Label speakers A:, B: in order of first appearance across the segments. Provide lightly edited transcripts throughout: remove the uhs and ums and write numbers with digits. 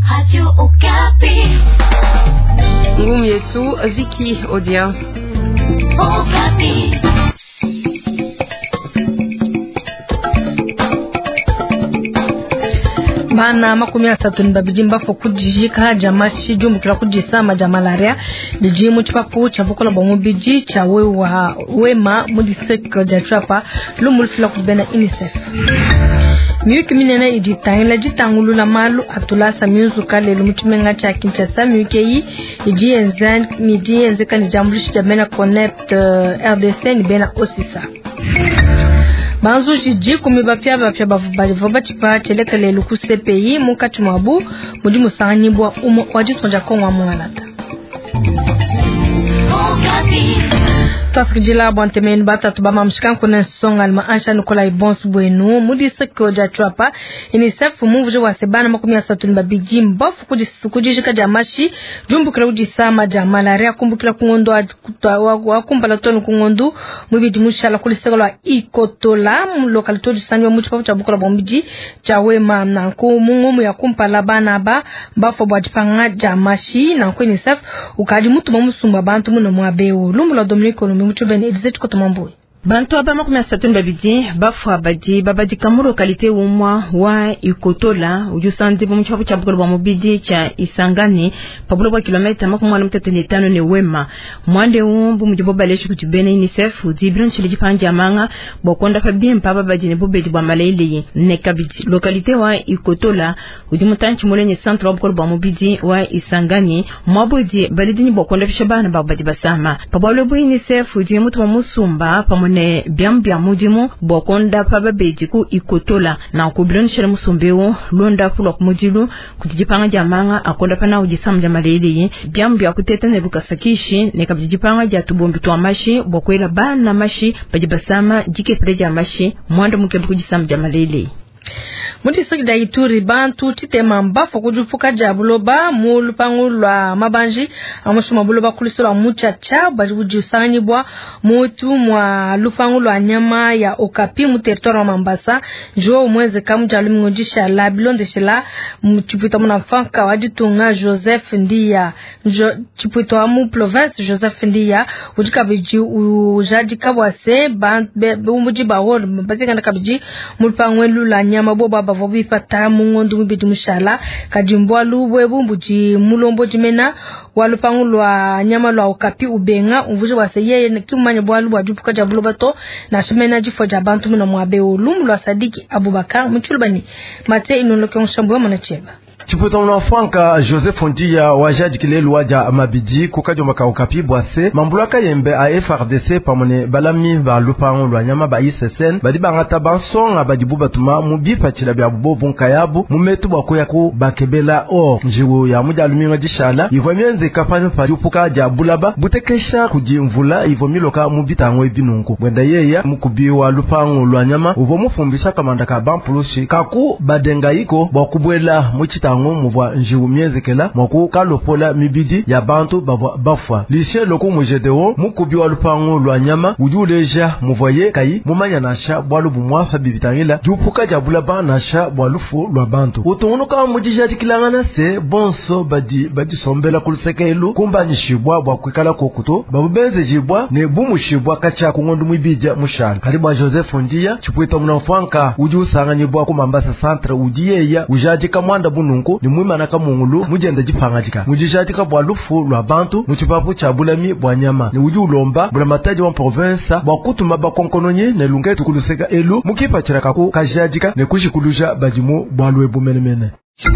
A: Radio Okapi.
B: Ngumu yetu Ziki Odia.
A: Okapi.
C: Bana makumi atatu ni babijimba fokujika jamashi jumbu kila kujisama jamalaria bijimu chipapu chavukola bongo biji cha wema mudisek jatrapa lumulfila kubena UNICEF. Miyuki minene iditangila jitangulu na malu atulasa miuzu kale lumuchimenga cha Kinshasa miyuki yi ijienze kani jambulishi jamena Connect RDC ni bena osisa. Banzu jiji kumibapia bapia bavubalivoba chipa chelekele luku CPI mukati mwabu mudi musanganyibwa wajitonja kongwa mwangalata. Taskijila bontemeni batatu bama mshikan kuna songa alma ansha nukola ibonsu bwenu mudi seko jatrapa UNICEF muvuje wa sebana makumi asatu ni babiji mbofu kujishika jamashi jumbu kila ujisama jamalaria kumbukila kungondo wakumbala tonu kungondu mwibidi mushala kulisegolo wa Ikotola mlokalito jisani wa muchipapu chabukola bombiji chawema na mungumu ya kumpala bana ba mbafo bwajipanga jamashi na UNICEF ukaji mutu mamusumba bantu muna mwabeo lumula Dominico Mchubeni Edizet Kotomamboi.
D: Bantu abama kumya satuni babidi bafu babadi kamuro kalite umwa wa Ikotola ujusandi bu mchapu chabukolo wa mubidi cha Isangani pabulo wa kilomita makumwana mtatene tano ni wema mwande umbu mjiboba leshi kutubene UNICEF udibron chiliji panja manga bokonda fabien paba babadi ne bubedi bwa malaili ne kabidi lokalite wa Ikotola ujimutanchi mulenye centre wa bukolo wa mubidi wa Isangani mwabudi balidini bokonda fishabana babadi basama pabulo bu UNICEF ujimutu wa musumba pamone ne biambia mudimu bokonda paba bejiku Ikotola na kubilon shere musumbeo londa fulo kumudilu kujipanga jamanga akonda pana ujisam jamaleli biambia kuteta ne lukasakishi ne kabijipanga jatubombi to amashi bokwela bana mashi bajibasama jike preja amashi mwanda mukembu kujisam jamaleli.
C: Muti sekida Ituri bantu titema mbafa kujufuka jabuloba mulupangulwa mabanji amushuma buloba kulisola muchacha bajujusanyibwa mutu mwa lupangulwa nyama ya Okapi mu territoire wa Mambasa jo mweze kamuja lumingonjisha la bilonde shela mchipita muna fanka wajitunga Joseph Ndia chipita mu province Joseph Ndia ujika biji ujaji kabwase umuji bawol batenga kabiji mulupangwelu la nyama boba bavobi fata mungondu mbidi mushala kajimbwa lubwe bumbuji mulombo jimena walupangulwa nyama lwa Okapi ubenga uvuje waseye kimanya bwa lubwa jupuka jabulobato na shimena jifo jabantu muna mwabe olumlwa Sadiki Abubakar mchulbani mate inoloke onshambo mwanacheba.
E: Chiputa unafanka Joseph Ndia wajaji kilelu waja mabidi kukajo maka Okapi bwase mambulaka yembe a FRDC pamone balami ba lupango lwa nyama ba ISSN badi bangata bansonga badi bubatuma mubipa chila bya bubovu nkayabu mumetu bakoya ku bakebela njiwo ya muja aluminga jishala ivomyenze kapanya pariupuka ja bulaba butekesha kujimvula ivomiloka mubita ngwe binungu bwenda yeya mukubi wa lupango lwa nyama uvomufumbisha kamanda ka bampulushi kaku badenga iko bakubwela muchita muvwa njiwu mienzekela mwaku kalopola mibidi ya bantu bafwa lishe loko mwejedeo mukubi wa lupango lwa nyama ujuleja muvwaye kai mumanya nasha bwalu bumwafa bibitangila jupuka jabula nasha bwalufu lwa bantu utungunuka mujijati kilangana se bonso badi sombela kulisekelu kumba nishibwa bwakwikala kokuto babubeze jibwa ne bumushibwa kacha kungondu mwibija mushala karibu Joseph Ndia chipwita munafanka ujusanganyibwa ku Mambasa centre ujiyeya ujaji kamwanda bunu ni mwima na kamungulu mujenda jipangajika mujishatika bwa lufu lwa bantu muchipapu cha bulami bwa nyama ni uju ulomba bula mataji wa province bwa kutuma bakonkononye ne lungetu kuluseka elu mukipa chirakaku kajajika ne kushikuluja bajimu bwa lwebu menemene.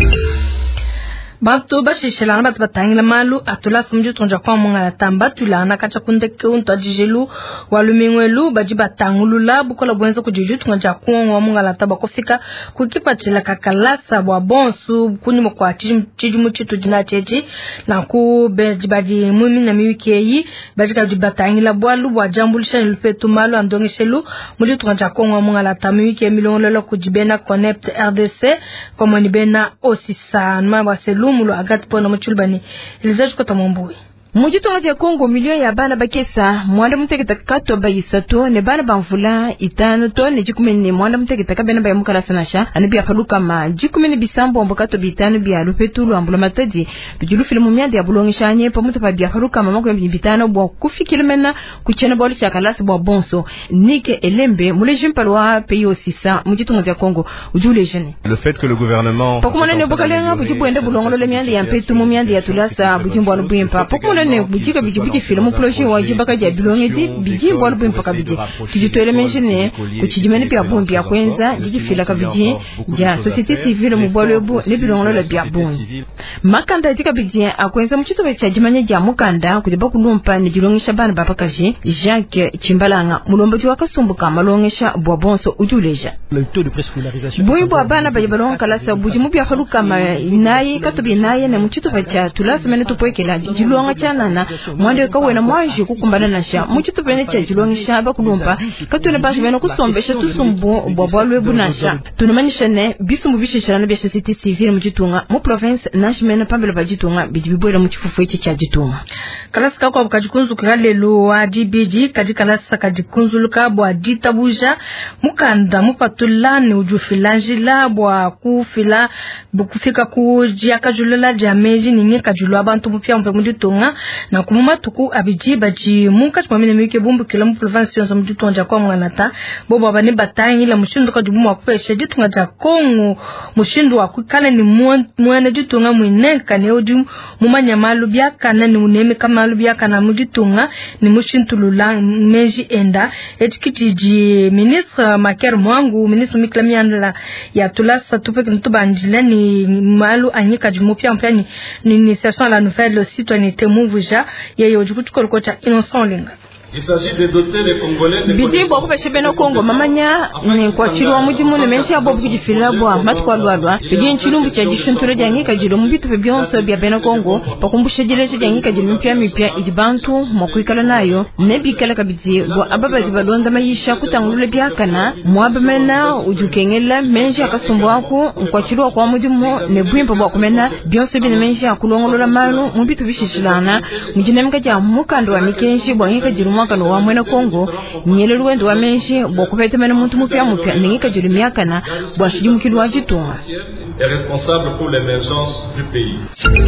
C: Bantu bashishilana batu batangila malu atula sumju tonja kwa mwanga tamba tulana kacha kundeke unto ajijelu walumingwelu baji batangulula bukola bwenzo kujiju tunja kwa mwanga la taba kufika kukipa chila kakalasa bwa bonsu kunyuma kwa chijumu chitu jina chechi na ku baji mwimi na miwiki yi baji kaji batangila bwalu bwa jambulisha nilufetu malu andongeshelu muli tunja kwa mwanga la taba miwiki milonglolo kujibena Connect RDC kwa mwani bena osisa nma waselu mulo agati pona mchulbani ilizaji kwa tamombui.
D: Mujitongo ja Kongo milioni ya bana bakesa mwanda muteketa kato bayisato ne bana banvula itano to ne jikumene mwanda muteketa kabena ba mukala sanasha anibi afaluka ma jikumene bisambo mbokato bitano bya lupetulu ambula matadi bijulu filmu myande ya bulongishanye pamuta pa bya faluka mamako bitano bwa kufikilmena kuchena bolu cha kalasi bwa bonso nike elembe mule jimpalwa peyo sisa mujitongo ja Kongo ujule jene
F: le fait que le gouvernement
D: pakumana ne bokalenga bujibwende bulongolo le myande ya mpetu mu myande ya tulasa bujimbo alubwempa pakumana ne bujika bijibuti filmu projet wa jibaka ja bilongezi bijimbo alubwempa kabiji kijitwele menjene kuchijimene pya bombi ya kwenza jijifila kabiji ja société civile mu bwalebu ne bilongolo le bya bombi makanda tika biji akwenza muchito cha jimanye ja mukanda kujiba kulumpa ne jilongisha bana bapakaji Jacques Chimbalanga mulombaji wakasumbuka malongesha bwa bonso ujuleja
G: le taux de préscolarisation
D: bwa bana bayibalonga kalasa bujimu bya faluka nayi katobi nayi ne muchito cha tulasa mene tupoekela jilonga chanana mwande kawena mwaje kukumbana nasha muchito pene cha jilonga shaba kulumpa katuna baje bene kusombesha tusumbu bwabwalwe bunasha tunamanisha ne bisumbu bishishana bya société civile muchitunga mu province nashimena pambele bajitunga bijibwela mu chifufu ichi cha jitunga
C: kalasa kako bukajikunzu kalelo wa DBG kajikalasa kajikunzuluka bwa ditabuja mukanda mupatulani ujufilanjila bwa kufila bukufika kujia kajulela jameji ninge kajulwa abantu mupya muditunga na kumuma tuku abiji baji munka chimamine mwike bumbu kila mu province yonso muditunga kwa mwanata bobo abane batangi la mushindu kajubumu wakweshe ditunga ja Kongo mushindu wakukala ni mwana ditunga mwineka ne odi mumanyamalu byakana ni uneme kamalu byakana muditunga ni mushintulula meji enda etikitiji ministre Maker Mwangu ministre miklamianda ya tulasa tupeke ntubanjila ni malu anyika jumupya mpya ni initiation à la nouvelle citoyenneté Mouvuja yeye ojukutukolo cha Innocent Linga.
H: Il s'agit de doter les Congolais de
D: bijimbo kubeshebeno Kongo mamanya ne kwachirwa mujimu ne menshi abo bugifira bwa matwalwalwa bijin chilumbu cha jishunture jangika jiro mubitu byonso bya beno Kongo pakumbushe jireje jangika jiro mipya ijibantu mokwikala nayo ne bikala kabiji bwa ababaji balonda mayisha kutangulule byakana mwabamena ujukengela menshi akasumbwako kwachirwa kwa mujimu ne bwimpa bwa kumena byonso bine menshi akulongolola malu mubitu bishishilana mujinemka ja mukando wa mikenshi bwa ngika jiro mwaka no wa mwena Kongo nyele lwendo wa menshi bokupeta mena muntu mupya ningika jiri myakana bwa shijimukirwa jitunga
H: est responsable pour l'émergence du pays.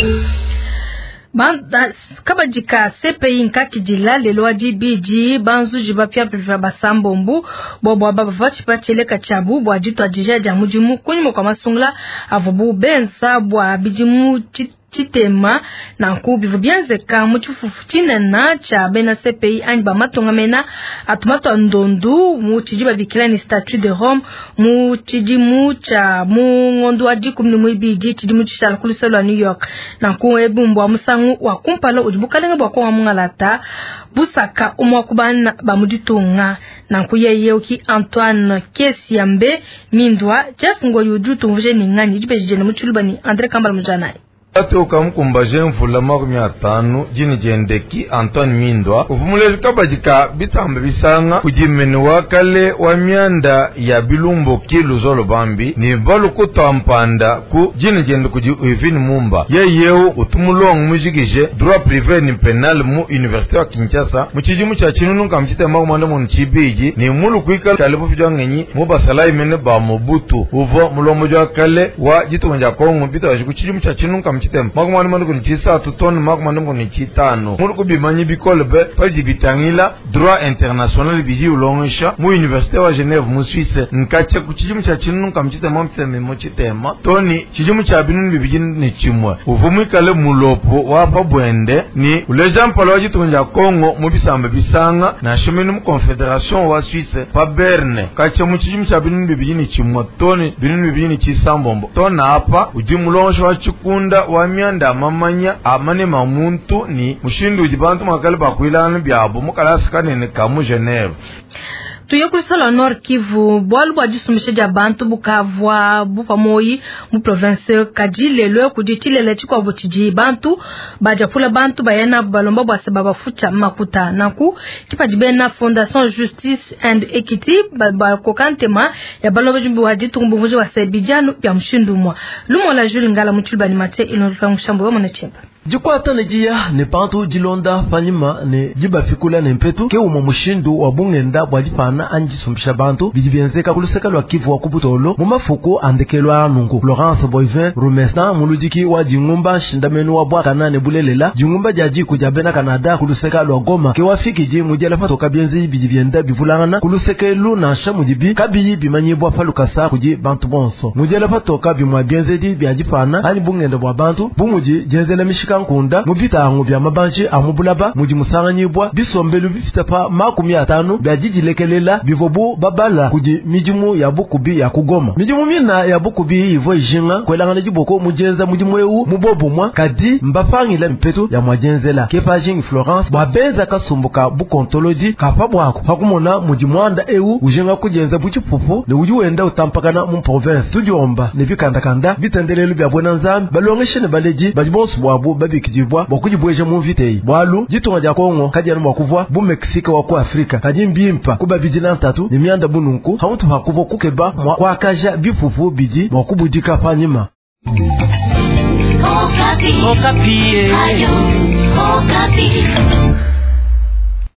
C: Banda kabajika CPI nkakijila lelo wa DBG banzuji bapya priva basambombu bobo abavachi pacheleka chabu bwa jitwa jijaja mujimu kunyimo kwa masungla avobu bensa bwa bijimu chitema na nkubivu byanzeka muchifufu chinena cha bena CPI anba matonga mena atumato ndondu muchijiba bikilani statut de Rome muchijimu cha mungondu wa jikumni mwibiji chijimu chishala kuliselo wa New York na nkuebumbu wa musangu wa kumpalo ujibukalenga bwa kwa mungalata busaka umwakubana bamuditunga na nkuyeye uki Antoine Kesiambe mindwa jafungo yujutu mvuje ningani jibejene muchulubani Andre Kambala Mujanai
I: Ate ukamkumba jenvula makumi atanu jini jendeki Antoine Mindwa ufumulezi kabajika bitambe bisanga kujimeni wakale wa mianda ya bilumbo kilu zolo bambi ni balu kutampanda ku jini jende kuji uivini mumba yeyeu utumulongu mujigije droit privé ni penal mu université wa Kinshasa muchijimu cha chinunu kamchite makumanda mu nchibiji ni mulu kuikala kalibu fijwa ngenyi mubasala imene ba Mobutu uvo mulombo jwa kale wa jitu wanja Kongo bita wajikuchijimu cha chinunu chitem makumani manduko ni chisa tutoni makumani manduko ni chitano muruko bimanyi bikolbe paji bitangila droit international biji ulongisha mu université wa Genève mu Suisse nkache kuchijimu cha chinu kamchite momteme mo chitema toni chijimu cha binuni bibiji ni chimwe uvumu kale mulopo wa pabwende ni ulejan palo wajitunja Kongo mu bisambe bisanga na shimenu mu confédération wa Suisse pa Berne kache mu chijimu cha binuni bibiji ni chimwe toni binuni bibiji ni chisambombo tona hapa ujimulongisha wa chukunda wa mianda mamanya amane mamuntu ni mushindu ujibantu makali bakwilana byabo mukalasika ne kamu Genève
C: tuyokulisala Nord Kivu bwalu bwa jisumisha ja bantu bukavwa bupamoyi mu province kajile lwe kujitilele chikwa butiji bantu bajapula bantu bayana balomba bwa sababa fucha makuta naku kipajibena Fondation Justice and Equity kokantema ya balomba jumbu wajitu mbuvuje wa sebijanu ya mshindumwa lumo la Jules Ngala mchulbani mate ilonifanga mshambo wa mwanachemba
E: jikwata ne jia ne pantu jilonda fanyima ne jibafikula ne mpetu ke umo mushindu wa bungenda bwa jipana anjisumbisha bantu bijibienzeka kuluseka lwa Kivu wa kubutolo mu mafuko andekelwa nungu. Florence Boivin Rumestan mulujiki wa jingumba shindamenu wa bwa kanane bulelela jingumba jaji kujabena Canada kuluseka lwa Goma ke wafiki ji mujela fato kabienzi bijibienda bivulangana kuluseka elu na shamujibi kabiyi bimanyibwa falukasa kuji bantu bonso mujela fato kabi mwa bienzedi biajipana ani bungenda bwa bantu bumuji jenzela mishika nkunda mubita angu bya mabanji amubulaba muji musanganyibwa bisombelu bifitapa 50 biajijilekelela bivobu babala kuji mijimu ya bukubi ya kugoma mijimu mina ya bukubi ivo ijinga kwelangana jiboko mujenza mujimu eu mubobu mwa kadi mbafangila mpetu ya mwajenzela kepa jingi Florence bwabenza kasumbuka bukontolodi kapabwako hakumona mujimwanda eu ujinga kujenza buchipupu ne ujuenda utampakana mu province tudiomba ne bikandakanda bitendelelu bya bwana nzambi balongeshene baleji bajibonsu bwabu babikijibwa bokujibweje mu vitei bwalu jitonga ja Kongo kajana mwakuvwa bu Mexico wa ku Afrika kadi mbimpa kuba bijina ntatu ni mianda bununku hamutu hakuvo kukeba mwa kwa kaja bifufu biji mwakubudika panyima.
A: Okapi.
F: Okapi.
A: Ayo, Okapi.